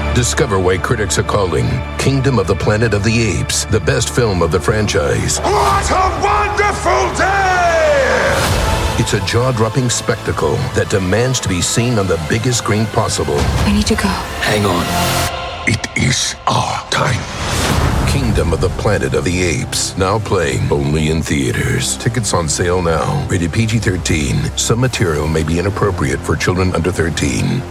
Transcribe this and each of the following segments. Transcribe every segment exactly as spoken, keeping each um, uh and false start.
Discover why critics are calling Kingdom of the Planet of the Apes the best film of the franchise. What a wonderful day! It's a jaw-dropping spectacle that demands to be seen on the biggest screen possible. I need to go. Hang on. It is our time. Kingdom of the Planet of the Apes. Now playing only in theaters. Tickets on sale now. Rated P G thirteen. Some material may be inappropriate for children under thirteen.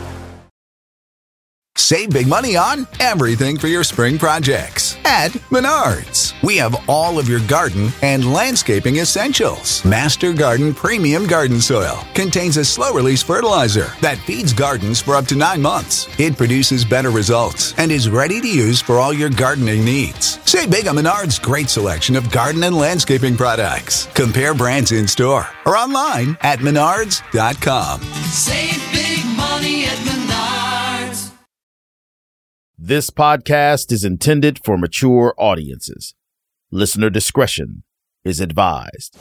Save big money on everything for your spring projects at Menards. We have all of your garden and landscaping essentials. Master Garden Premium Garden Soil contains a slow-release fertilizer that feeds gardens for up to nine months. It produces better results and is ready to use for all your gardening needs. Save big on Menards' great selection of garden and landscaping products. Compare brands in-store or online at menards dot com. Save big money at Menards. This podcast is intended for mature audiences. Listener discretion is advised.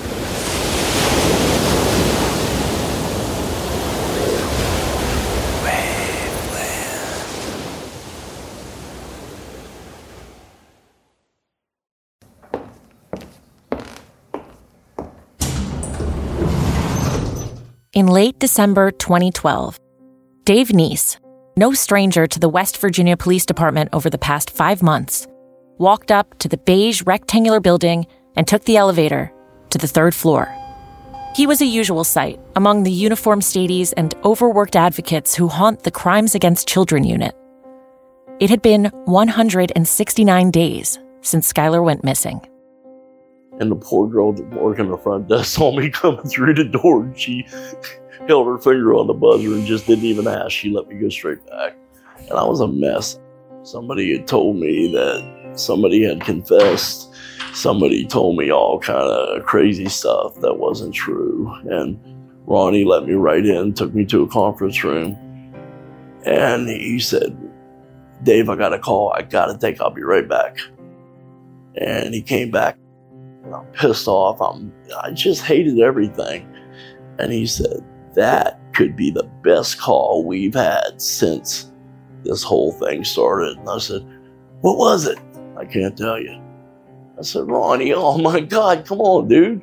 In late December twenty twelve, Dave Neese, no stranger to the West Virginia Police Department over the past five months, walked up to the beige rectangular building and took the elevator to the third floor. He was a usual sight among the uniformed stadies and overworked advocates who haunt the Crimes Against Children unit. It had been one hundred sixty-nine days since Skylar went missing. And the poor girl that worked in the front desk saw me coming through the door, and she held her finger on the buzzer and just didn't even ask. She let me go straight back. And I was a mess. Somebody had told me that somebody had confessed. Somebody told me all kind of crazy stuff that wasn't true. And Ronnie let me right in, took me to a conference room. And he said, "Dave, I got a call. I got to take, I'll be right back." And he came back. And I'm pissed off. I'm, I just hated everything. And he said, "That could be the best call we've had since this whole thing started." And I said, "What was it?" "I can't tell you." I said, "Ronnie, oh my God, come on, dude."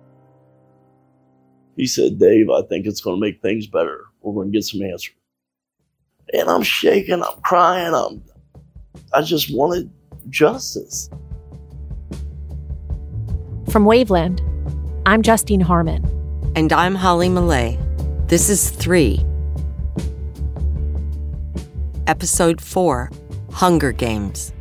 He said, "Dave, I think it's going to make things better. We're going to get some answers." And I'm shaking, I'm crying, I'm, I just wanted justice. From Waveland, I'm Justine Harmon. And I'm Holly Millay. This is Three. Episode four, Hunger Games.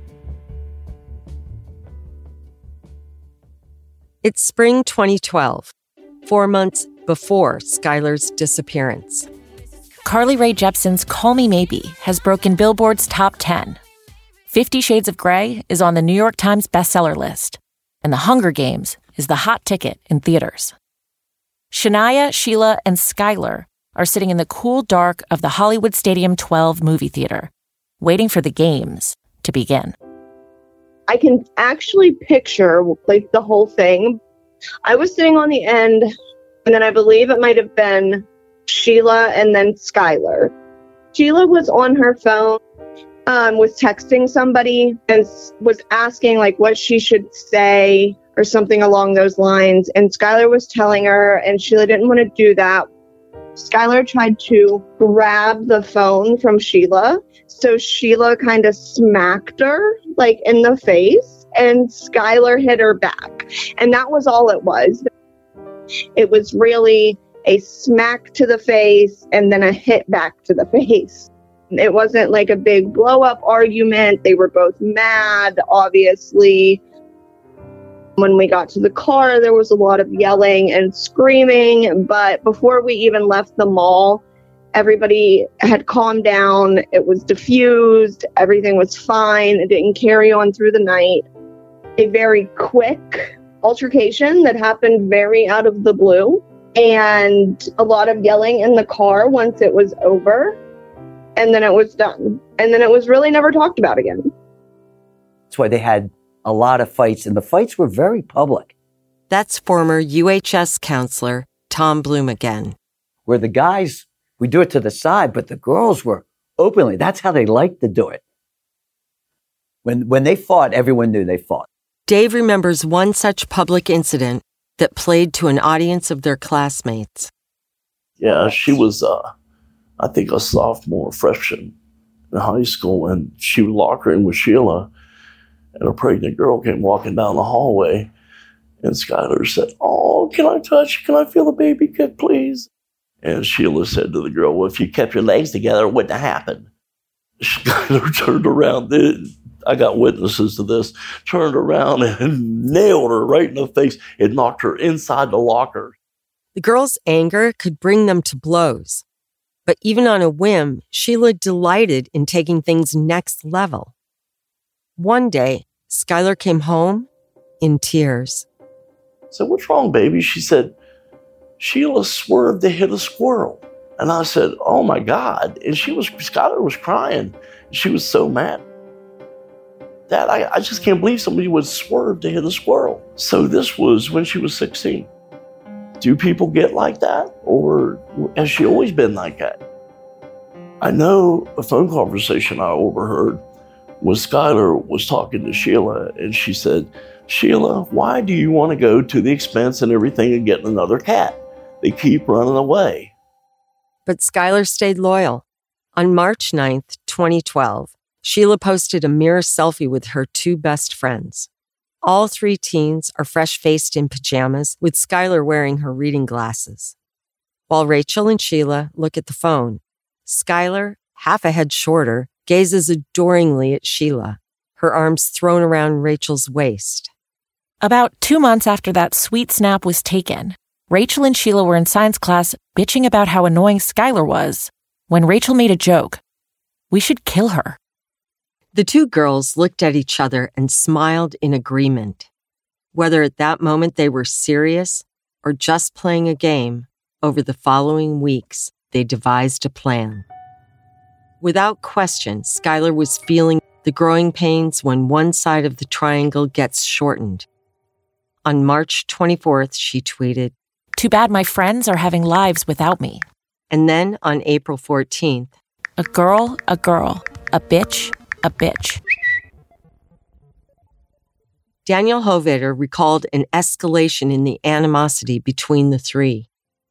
It's spring twenty twelve, four months before Skylar's disappearance. Carly Rae Jepsen's Call Me Maybe has broken Billboard's top ten. Fifty Shades of Grey is on the New York Times bestseller list. And The Hunger Games is the hot ticket in theaters. Shania, Sheila, and Skylar are sitting in the cool dark of the Hollywood Stadium twelve movie theater, waiting for the games to begin. I can actually picture like the whole thing. I was sitting on the end, and then I believe it might have been Sheila and then Skylar. Sheila was on her phone, um, was texting somebody and was asking like what she should say or something along those lines. And Skylar was telling her, and Sheila didn't want to do that. Skylar tried to grab the phone from Sheila. So Sheila kind of smacked her like in the face, and Skylar hit her back. And that was all it was. It was really a smack to the face and then a hit back to the face. It wasn't like a big blow up argument. They were both mad, obviously. When we got to the car, there was a lot of yelling and screaming. But before we even left the mall, everybody had calmed down. It was diffused. Everything was fine. It didn't carry on through the night. A very quick altercation that happened very out of the blue. And a lot of yelling in the car once it was over. And then it was done. And then it was really never talked about again. That's why they had a lot of fights, and the fights were very public. That's former U H S counselor Tom Bloom again. Where the guys, we do it to the side, but the girls were openly. That's how they like to do it. When when they fought, everyone knew they fought. Dave remembers one such public incident that played to an audience of their classmates. Yeah, she was, uh, I think, a sophomore freshman in high school, and she would lock her in with Sheila, and a pregnant girl came walking down the hallway, and Skylar said, "Oh, can I touch? Can I feel the baby kick, please?" And Sheila said to the girl, "Well, if you kept your legs together, it wouldn't have happened." Skylar turned around. I got witnesses to this. Turned around and nailed her right in the face and knocked her inside the locker. The girl's anger could bring them to blows. But even on a whim, Sheila delighted in taking things next level. One day, Skylar came home in tears. I said, "What's wrong, baby?" She said, "Sheila swerved to hit a squirrel." And I said, "Oh my God." And she was, Skylar was crying. She was so mad. Dad, I, I just can't believe somebody would swerve to hit a squirrel. So this was when she was sixteen. Do people get like that? Or has she always been like that? I know a phone conversation I overheard was Skylar was talking to Sheila, and she said, "Sheila, why do you want to go to the expense and everything of getting another cat? They keep running away." But Skylar stayed loyal. On March ninth, twenty twelve, Sheila posted a mirror selfie with her two best friends. All three teens are fresh-faced in pajamas, with Skylar wearing her reading glasses. While Rachel and Sheila look at the phone, Skylar, half a head shorter, gazes adoringly at Sheila, her arms thrown around Rachel's waist. About two months after that sweet snap was taken, Rachel and Sheila were in science class bitching about how annoying Skylar was when Rachel made a joke. "We should kill her." The two girls looked at each other and smiled in agreement. Whether at that moment they were serious or just playing a game, over the following weeks, they devised a plan. Without question, Skylar was feeling the growing pains when one side of the triangle gets shortened. On March twenty-fourth, she tweeted, "Too bad my friends are having lives without me." And then on April fourteenth, "A girl, a girl, a bitch, a bitch." Daniel Hovater recalled an escalation in the animosity between the three.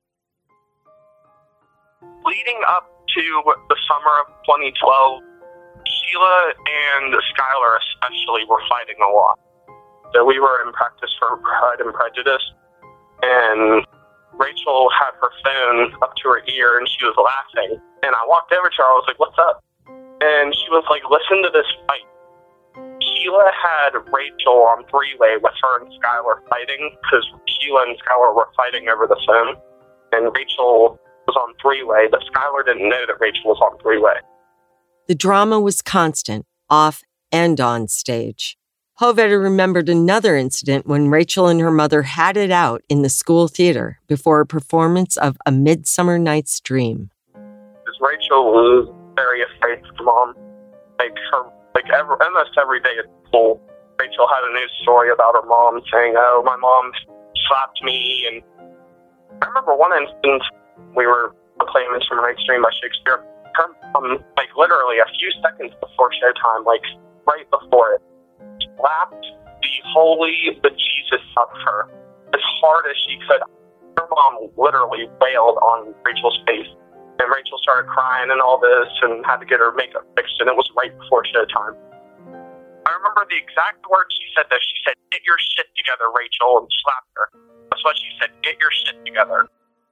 Leading up to the summer of twenty twelve, Sheila and Skylar especially were fighting a lot. So we were in practice for Pride and Prejudice, and Rachel had her phone up to her ear and she was laughing. And I walked over to her, I was like, "What's up?" And she was like, "Listen to this fight." Sheila had Rachel on three-way with her and Skylar fighting, because Sheila and Skylar were fighting over the phone. And Rachel was on three-way, but Skylar didn't know that Rachel was on three-way. The drama was constant, off and on stage. Hovater remembered another incident when Rachel and her mother had it out in the school theater before a performance of A Midsummer Night's Dream. Because Rachel was very afraid of her mom. Like, her, like every, almost every day at school, Rachel had a news story about her mom saying, "Oh, my mom slapped me." And I remember one instance, we were playing Midsummer Night's Dream by Shakespeare. Her mom, like literally a few seconds before showtime, like right before it, slapped the holy bejesus out of her as hard as she could. Her mom literally wailed on Rachel's face. And Rachel started crying and all this and had to get her makeup fixed, and it was right before showtime. I remember the exact words she said though. She said, "Get your shit together, Rachel," and slapped her. That's what she said, "Get your shit together."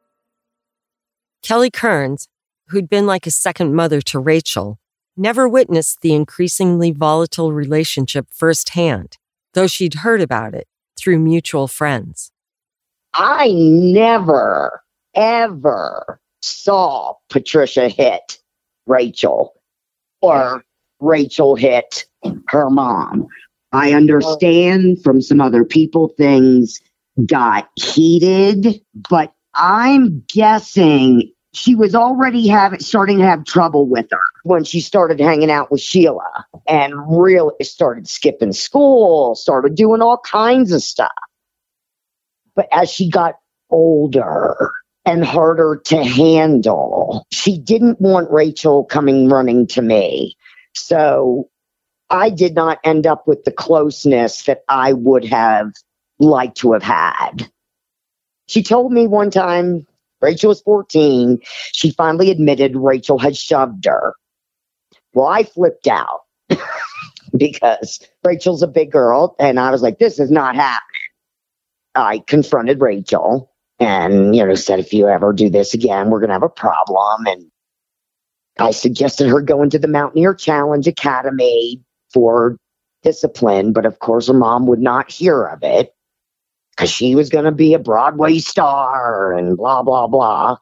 Kelly Kearns, who'd been like a second mother to Rachel, never witnessed the increasingly volatile relationship firsthand, though she'd heard about it through mutual friends. I never, ever saw Patricia hit Rachel or Rachel hit her mom. I understand from some other people things got heated, but I'm guessing she was already having starting to have trouble with her when she started hanging out with Sheila and really started skipping school, started doing all kinds of stuff. But as she got older, and harder to handle. She didn't want Rachel coming running to me. So I did not end up with the closeness that I would have liked to have had. She told me one time, Rachel was fourteen, she finally admitted Rachel had shoved her. Well, I flipped out because Rachel's a big girl, and I was like, this is not happening. I confronted Rachel and, you know, said, if you ever do this again, we're going to have a problem. And I suggested her go into the Mountaineer Challenge Academy for discipline, but of course her mom would not hear of it because she was going to be a Broadway star and blah, blah, blah.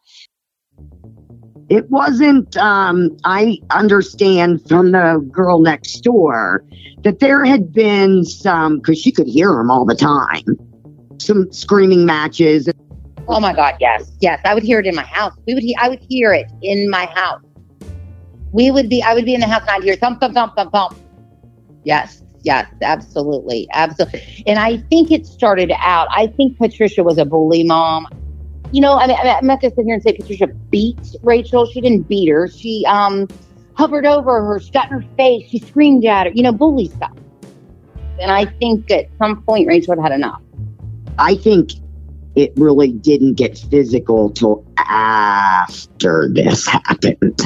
It wasn't, um, I understand from the girl next door that there had been some, because she could hear them all the time, some screaming matches. Oh my God, yes, yes. I would hear it in my house. We would, he- I would hear it in my house. We would be, I would be in the house and I'd hear thump, thump, thump, thump, thump. Yes, yes, absolutely, absolutely. And I think it started out, I think Patricia was a bully mom. You know, I mean, I'm not going to sit here and say Patricia beat Rachel. She didn't beat her. She um, hovered over her, she got in her face, she screamed at her, you know, bully stuff. And I think at some point Rachel had had enough. I think it really didn't get physical till after this happened.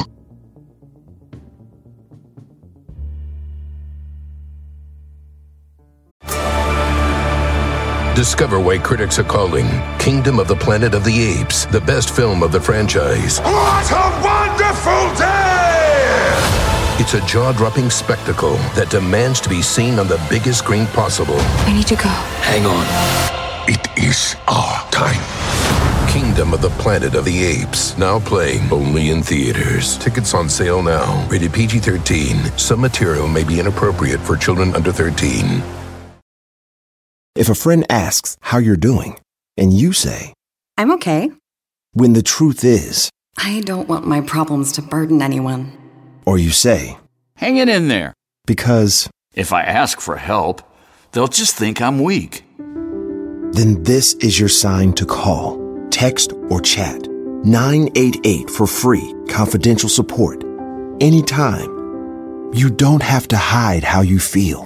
Discover why critics are calling Kingdom of the Planet of the Apes the best film of the franchise. What a wonderful day! It's a jaw-dropping spectacle that demands to be seen on the biggest screen possible. I need to go. Hang on. It is our time. Kingdom of the Planet of the Apes, now playing only in theaters. Tickets on sale now. Rated P G thirteen. Some material may be inappropriate for children under thirteen. If a friend asks how you're doing, and you say, I'm okay. When the truth is, I don't want my problems to burden anyone. Or you say, hang it in there. Because if I ask for help, they'll just think I'm weak. Then this is your sign to call, text, or chat nine eight eight for free, confidential support. Anytime. You don't have to hide how you feel.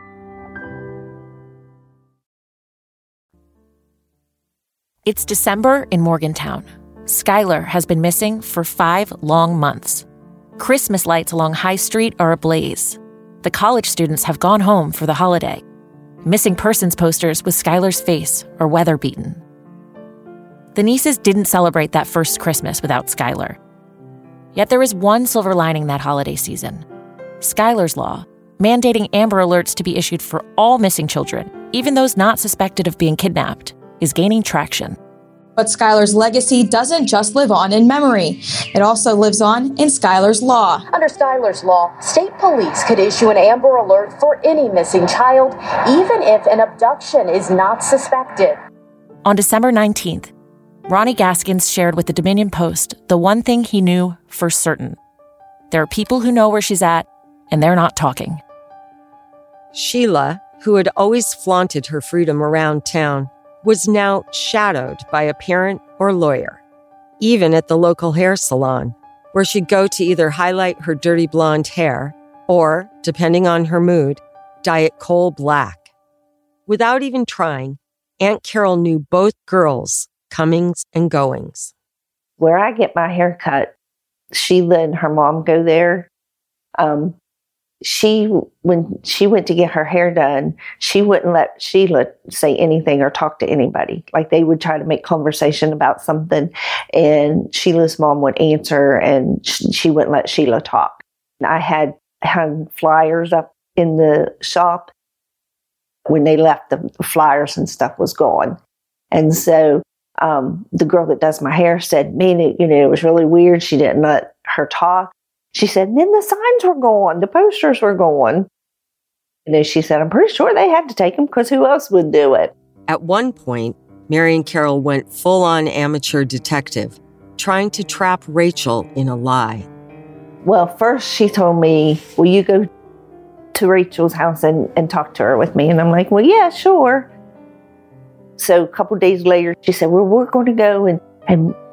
It's December in Morgantown. Skylar has been missing for five long months. Christmas lights along High Street are ablaze. The college students have gone home for the holiday. Missing persons posters with Skylar's face are weather-beaten. The Neeses didn't celebrate that first Christmas without Skylar. Yet there is one silver lining that holiday season. Skylar's Law, mandating Amber Alerts to be issued for all missing children, even those not suspected of being kidnapped, is gaining traction. But Skylar's legacy doesn't just live on in memory. It also lives on in Skylar's Law. Under Skylar's Law, state police could issue an Amber Alert for any missing child, even if an abduction is not suspected. On December nineteenth, Ronnie Gaskins shared with the Dominion Post the one thing he knew for certain. There are people who know where she's at, and they're not talking. Sheila, who had always flaunted her freedom around town, was now shadowed by a parent or lawyer, even at the local hair salon, where she'd go to either highlight her dirty blonde hair or, depending on her mood, dye it coal black. Without even trying, Aunt Carol knew both girls' comings and goings. Where I get my hair cut, Sheila and her mom go there. Um, She, when she went to get her hair done, she wouldn't let Sheila say anything or talk to anybody. Like they would try to make conversation about something, and Sheila's mom would answer, and she wouldn't let Sheila talk. I had hung flyers up in the shop. When they left, the flyers and stuff was gone. And so um, the girl that does my hair said, man, it, you know, it was really weird. She didn't let her talk. She said, and then the signs were gone. The posters were gone. And then she said, I'm pretty sure they had to take them because who else would do it? At one point, Marion Carroll went full-on amateur detective, trying to trap Rachel in a lie. Well, first she told me, will you go to Rachel's house and, and talk to her with me? And I'm like, well, yeah, sure. So a couple days later, she said, well, we're going to go and, and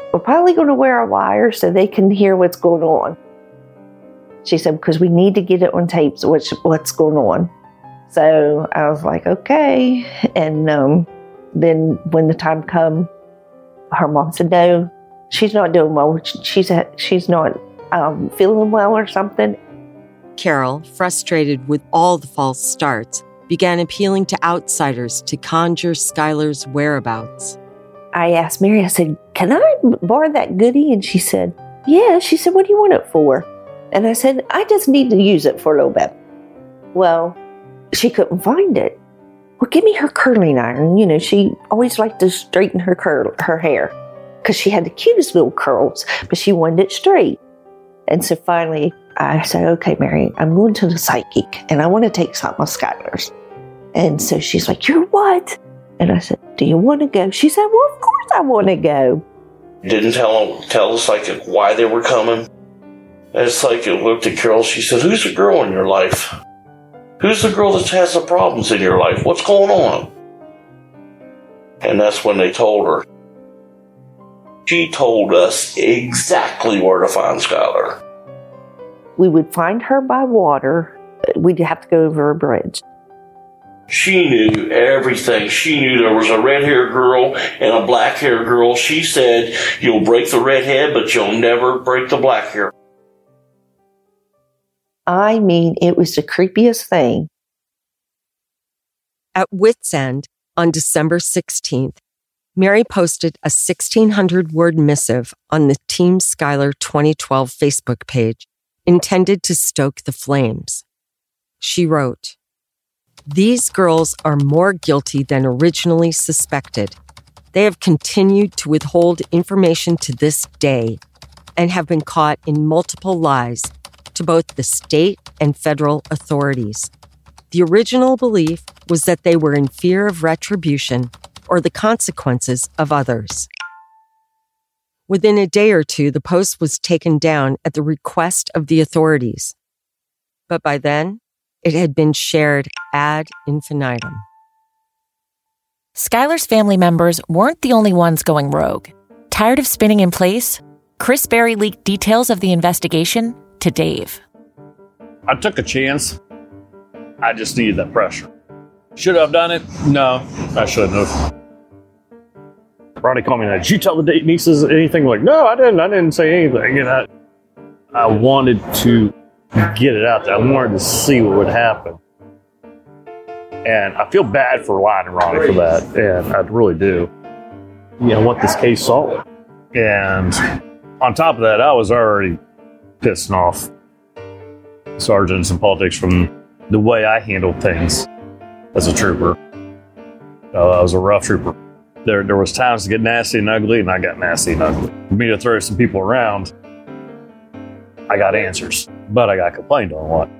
we're probably going to wear a wire so they can hear what's going on. She said, because we need to get it on tape, so what's, what's going on. So I was like, okay. And um, then when the time come, her mom said, no, she's not doing well. She's, she's not um, feeling well or something. Carol, frustrated with all the false starts, began appealing to outsiders to conjure Skylar's whereabouts. I asked Mary, I said, can I borrow that goodie? And she said, yeah. She said, what do you want it for? And I said, I just need to use it for a little bit. Well, she couldn't find it. Well, give me her curling iron. You know, she always liked to straighten her curl, her hair because she had the cutest little curls, but she wanted it straight. And so finally, I said, okay, Mary, I'm going to the psychic and I want to take some of Skylar's. And so she's like, you're what? And I said, do you want to go? She said, well, of course I want to go. Didn't tell tell the psychic why they were coming. And the psychic looked at Carol. She said, who's the girl in your life? Who's the girl that has the problems in your life? What's going on? And that's when they told her. She told us exactly where to find Skylar. We would find her by water. We'd have to go over a bridge. She knew everything. She knew there was a red-haired girl and a black-haired girl. She said, you'll break the red head, but you'll never break the black hair. I mean, it was the creepiest thing. At wit's end, on December sixteenth, Mary posted a sixteen hundred word missive on the Team Skylar twenty twelve Facebook page intended to stoke the flames. She wrote, these girls are more guilty than originally suspected. They have continued to withhold information to this day and have been caught in multiple lies to both the state and federal authorities. The original belief was that they were in fear of retribution or the consequences of others. Within a day or two, the post was taken down at the request of the authorities. But by then, it had been shared ad infinitum. Skylar's family members weren't the only ones going rogue. Tired of spinning in place, Chris Berry leaked details of the investigation to Dave. I took a chance. I just needed that pressure. Should I have done it? No, I shouldn't have. Ronnie called me and did you tell the nieces anything? Like, no, I didn't. I didn't say anything. And I, I wanted to get it out there. I wanted to see what would happen. And I feel bad for lying to Ronnie for that. And I really do. You know, I want this case solved. And on top of that, I was already pissing off sergeants and politics from the way I handled things as a trooper. Uh, I was a rough trooper. There, there was times to get nasty and ugly, and I got nasty and ugly. For me to throw some people around, I got answers, but I got complained on a lot.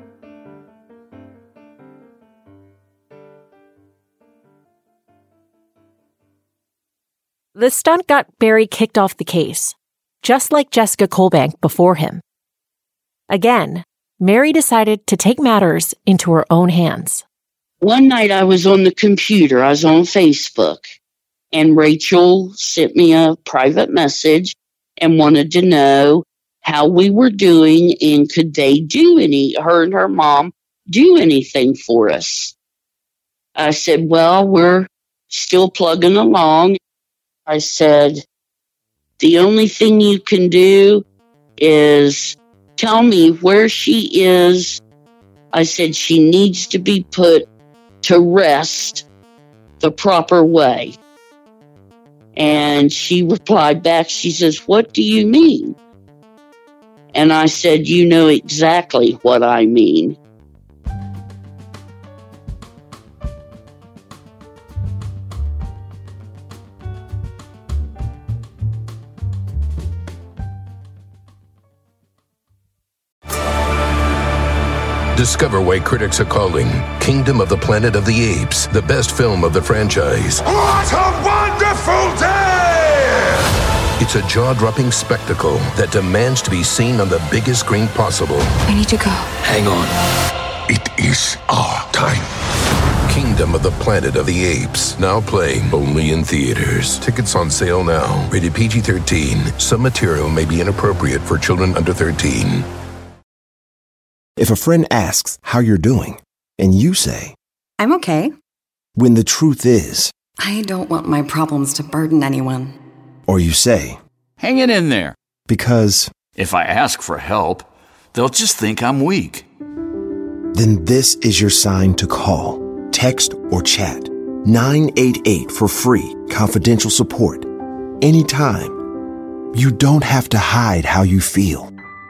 The stunt got Berry kicked off the case, just like Jessica Colbank before him. Again, Mary decided to take matters into her own hands. One night I was on the computer, I was on Facebook, and Rachel sent me a private message and wanted to know how we were doing and could they do any, her and her mom, do anything for us. I said, well, we're still plugging along. I said, the only thing you can do is tell me where she is. I said, she needs to be put to rest the proper way. And she replied back, she says, what do you mean? And I said, you know exactly what I mean. Discover why critics are calling Kingdom of the Planet of the Apes the best film of the franchise. What a wonderful day! It's a jaw-dropping spectacle that demands to be seen on the biggest screen possible. I need to go. Hang on. It is our time. Kingdom of the Planet of the Apes, now playing only in theaters. Tickets on sale now. Rated P G thirteen. Some material may be inappropriate for children under thirteen. If a friend asks how you're doing, and you say, I'm okay. when the truth is, I don't want my problems to burden anyone. or you say, Hang it in there. because, If I ask for help, they'll just think I'm weak. then this is your sign to call, text, or chat nine eight eight for free, confidential support. Anytime. You don't have to hide how you feel.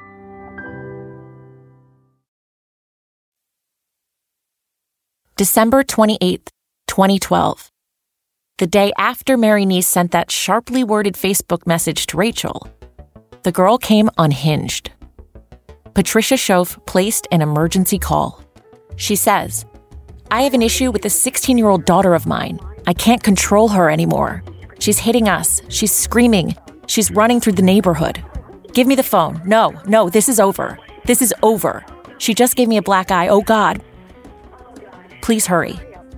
December twenty-eighth, twenty twelve. The day after Mary Neese sent that sharply worded Facebook message to Rachel, the girl came unhinged. Patricia Shoaf placed an emergency call. She says, I have an issue with a sixteen-year-old daughter of mine. I can't control her anymore. She's hitting us. She's screaming. She's running through the neighborhood. Give me the phone. No, no, this is over. This is over. She just gave me a black eye. Oh, God. Please hurry.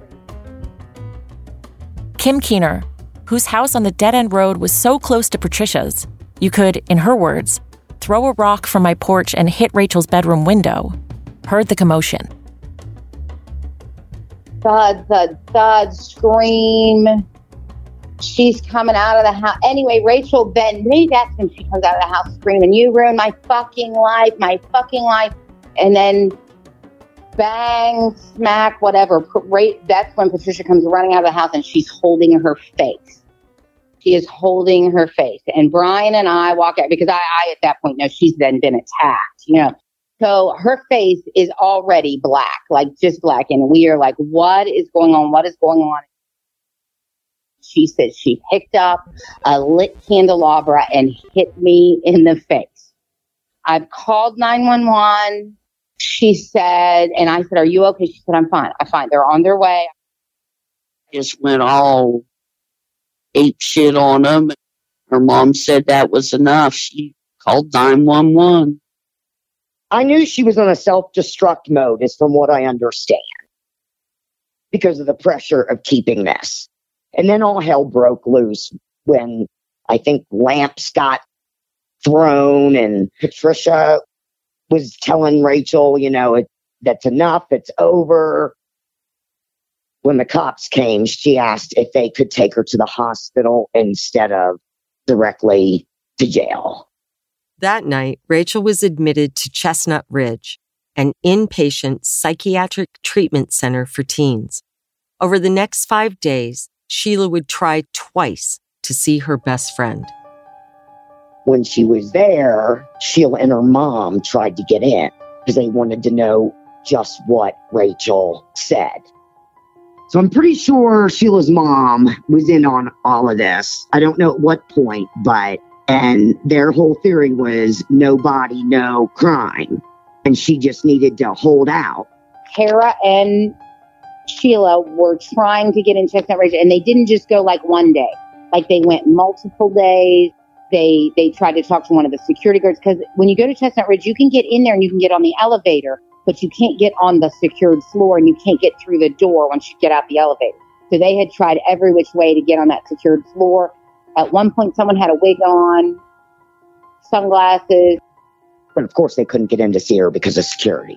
Kim Keener, whose house on the dead-end road was so close to Patricia's, you could, in her words, throw a rock from my porch and hit Rachel's bedroom window, heard the commotion. Thud, thud, thud, scream. She's coming out of the house. Anyway, Rachel then, maybe that's when she comes out of the house screaming, you ruined my fucking life, my fucking life. And then bang, smack, whatever. Right, that's when Patricia comes running out of the house and she's holding her face. She is holding her face. And Brian and I walk out because I, I at that point know she's then been attacked, you know. So her face is already black, like just black. And we are like, what is going on? What is going on? She said she picked up a lit candelabra and hit me in the face. I've called nine one one. She said, and I said, are you okay? She said, I'm fine. I'm fine. They're on their way. Just went all ape shit on them. Her mom said that was enough. She called nine one one. I knew she was on a self-destruct mode, is from what I understand, because of the pressure of keeping this. And then all hell broke loose when I think lamps got thrown and Patricia was telling Rachel, you know, it, that's enough, it's over. When the cops came, she asked if they could take her to the hospital instead of directly to jail. That night, Rachel was admitted to Chestnut Ridge, an inpatient psychiatric treatment center for teens. Over the next five days, Sheila would try twice to see her best friend. When she was there, Sheila and her mom tried to get in because they wanted to know just what Rachel said. So I'm pretty sure Sheila's mom was in on all of this. I don't know at what point, but, and their whole theory was no body, no crime. And she just needed to hold out. Kara and Sheila were trying to get in Chestnut Ridge, and they didn't just go like one day. Like they went multiple days. They they tried to talk to one of the security guards, because when you go to Chestnut Ridge, you can get in there and you can get on the elevator, but you can't get on the secured floor and you can't get through the door once you get out the elevator. So they had tried every which way to get on that secured floor. At one point, someone had a wig on, sunglasses. But of course, they couldn't get in to see her because of security.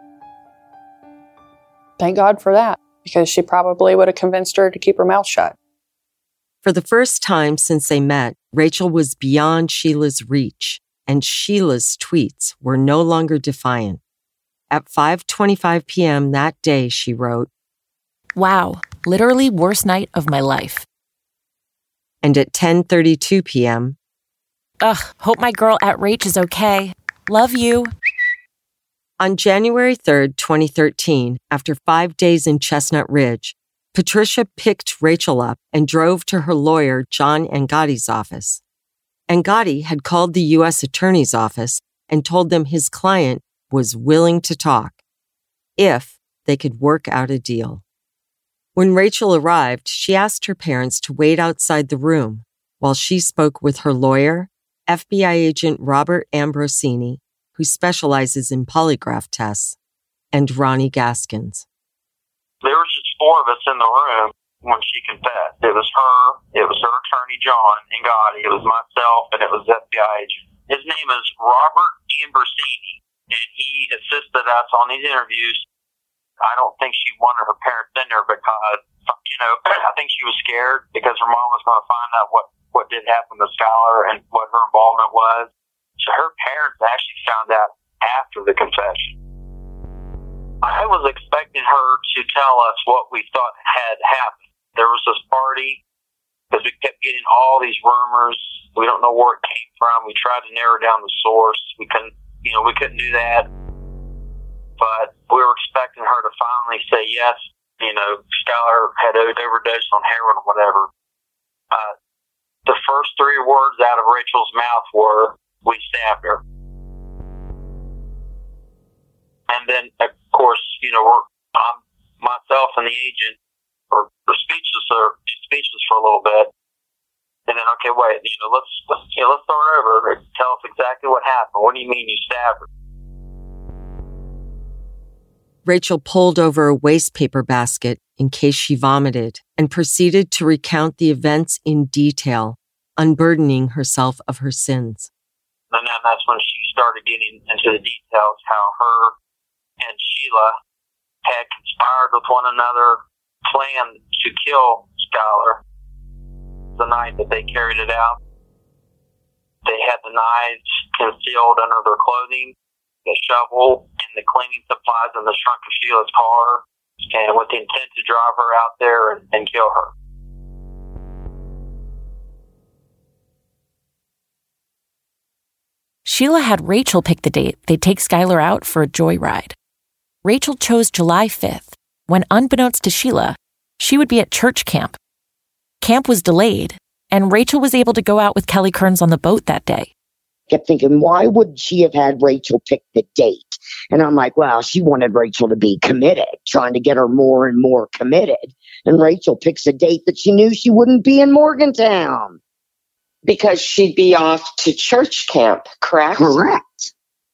Thank God for that, because she probably would have convinced her to keep her mouth shut. For the first time since they met, Rachel was beyond Sheila's reach, and Sheila's tweets were no longer defiant. At five twenty-five p.m. that day, she wrote, Wow, literally worst night of my life. And at ten thirty-two p.m., Ugh, hope my girl at Rach is okay. Love you. On January third, twenty thirteen, after five days in Chestnut Ridge, Patricia picked Rachel up and drove to her lawyer, John Angotti's office. Angotti had called the U S Attorney's office and told them his client was willing to talk, if they could work out a deal. When Rachel arrived, she asked her parents to wait outside the room while she spoke with her lawyer, F B I agent Robert Ambrosini, who specializes in polygraph tests, and Ronnie Gaskins. There was just four of us in the room when she confessed. It was her, it was her attorney, John, and Gotti. It was myself, and it was F B I agent. His name is Robert Ambrosini, and he assisted us on these interviews. I don't think she wanted her parents in there because, you know, I think she was scared because her mom was going to find out what, what did happen to Skylar and what her involvement was. So her parents actually found out after the confession. I was expecting her to tell us what we thought had happened. There was this party, because we kept getting all these rumors. We don't know where it came from. We tried to narrow down the source. We couldn't, you know, we couldn't do that. But we were expecting her to finally say yes. You know, Skylar had overdosed on heroin or whatever. Uh, the first three words out of Rachel's mouth were, "We stabbed her." And then, of course, you know, we're, um, myself and the agent were, were speechless, or speechless for a little bit. And then, okay, wait, you know, let's let's, you know, let's start over. Tell us exactly what happened. What do you mean you stabbed her? Rachel pulled over a waste paper basket in case she vomited and proceeded to recount the events in detail, unburdening herself of her sins. And then that's when she started getting into the details, how her and Sheila had conspired with one another, planned to kill Skylar the night that they carried it out. They had the knives concealed under their clothing, the shovel, and the cleaning supplies in the trunk of Sheila's car, and with the intent to drive her out there and, and kill her. Sheila had Rachel pick the date they'd take Skylar out for a joyride. Rachel chose July fifth, when unbeknownst to Sheila, she would be at church camp. Camp was delayed, and Rachel was able to go out with Kelly Kearns on the boat that day. Kept thinking, why would she have had Rachel pick the date? And I'm like, well, she wanted Rachel to be committed, trying to get her more and more committed. And Rachel picks a date that she knew she wouldn't be in Morgantown. Because she'd be off to church camp, correct? Correct.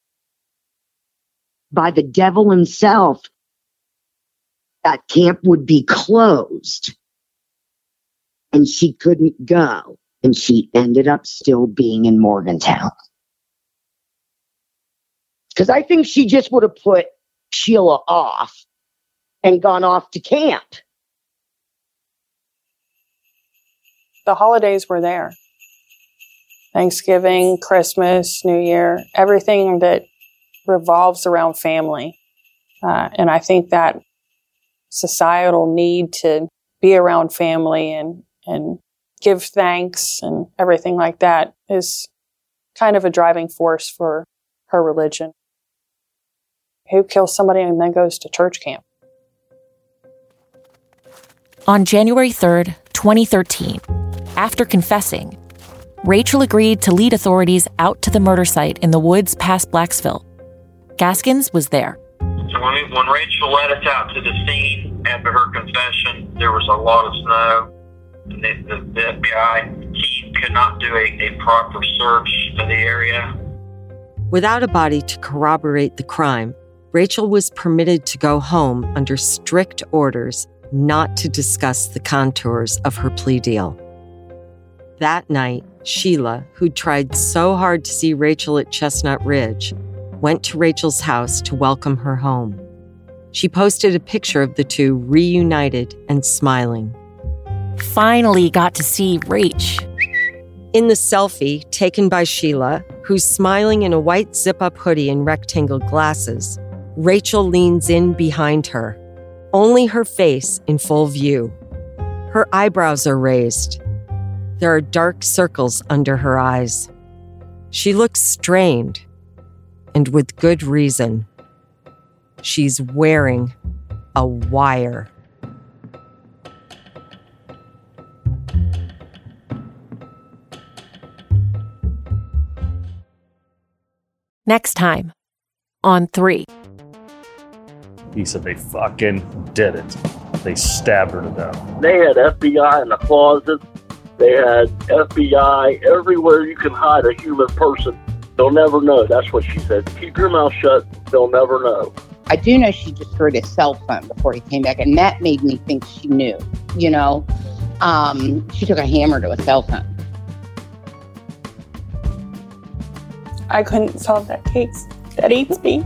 By the devil himself, that camp would be closed. And she couldn't go. And she ended up still being in Morgantown. Because I think she just would have put Sheila off and gone off to camp. The holidays were there. Thanksgiving, Christmas, New Year, everything that revolves around family. Uh, and I think that societal need to be around family and, and give thanks and everything like that is kind of a driving force for her religion. Who kills somebody and then goes to church camp? On January third, twenty thirteen, after confessing, Rachel agreed to lead authorities out to the murder site in the woods past Blacksville. Gaskins was there. So when, we, when Rachel led us out to the scene after her confession, there was a lot of snow. The, the, the F B I team could not do a, a proper search of the area. Without a body to corroborate the crime, Rachel was permitted to go home under strict orders not to discuss the contours of her plea deal. That night, Sheila, who tried so hard to see Rachel at Chestnut Ridge, went to Rachel's house to welcome her home. She posted a picture of the two reunited and smiling. Finally got to see Rach. In the selfie taken by Sheila, who's smiling in a white zip-up hoodie and rectangle glasses, Rachel leans in behind her, only her face in full view. Her eyebrows are raised. There are dark circles under her eyes. She looks strained, and with good reason. She's wearing a wire. Next time, on three. He said they fucking did it. They stabbed her to death. They had F B I in the closet. They had F B I everywhere you can hide a human person. They'll never know. That's what she said. Keep your mouth shut. They'll never know. I do know she destroyed his cell phone before he came back, and that made me think she knew, you know. Um, she took a hammer to a cell phone. I couldn't solve that case. That eats me.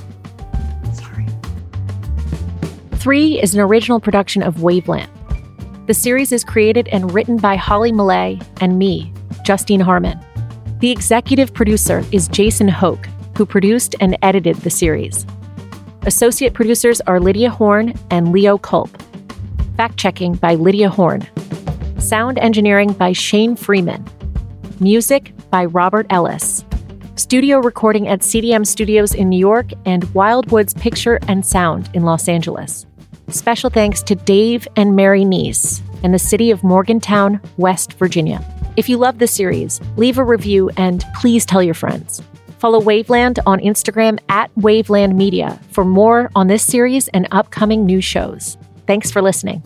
Three is an original production of Waveland. The series is created and written by Holly Millay and me, Justine Harmon. The executive producer is Jason Hoke, who produced and edited the series. Associate producers are Lydia Horn and Leo Culp. Fact-checking by Lydia Horn. Sound engineering by Shane Freeman. Music by Robert Ellis. Studio recording at C D M Studios in New York and Wildwoods Picture and Sound in Los Angeles. Special thanks to Dave and Mary Neese and the city of Morgantown, West Virginia. If you love the series, leave a review and please tell your friends. Follow Waveland on Instagram at Waveland Media for more on this series and upcoming new shows. Thanks for listening.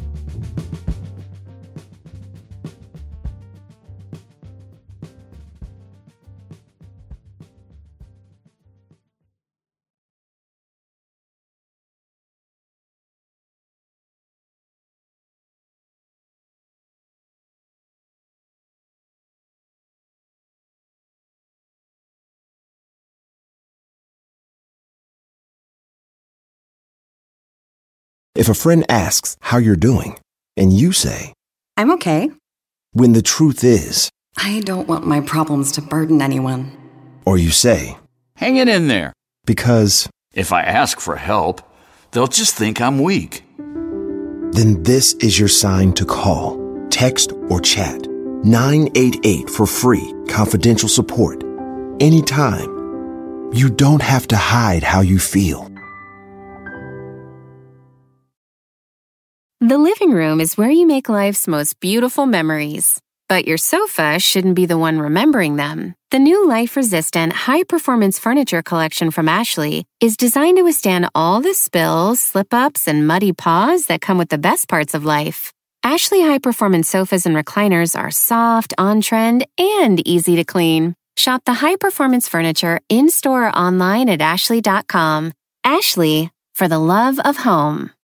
If a friend asks how you're doing, and you say, I'm okay. When the truth is, I don't want my problems to burden anyone. Or you say, hang it in there. Because if I ask for help, they'll just think I'm weak. Then this is your sign to call, text, or chat nine eight eight for free, confidential support. Anytime. You don't have to hide how you feel. The living room is where you make life's most beautiful memories. But your sofa shouldn't be the one remembering them. The new life-resistant, high-performance furniture collection from Ashley is designed to withstand all the spills, slip-ups, and muddy paws that come with the best parts of life. Ashley high-performance sofas and recliners are soft, on-trend, and easy to clean. Shop the high-performance furniture in-store or online at ashley dot com. Ashley, for the love of home.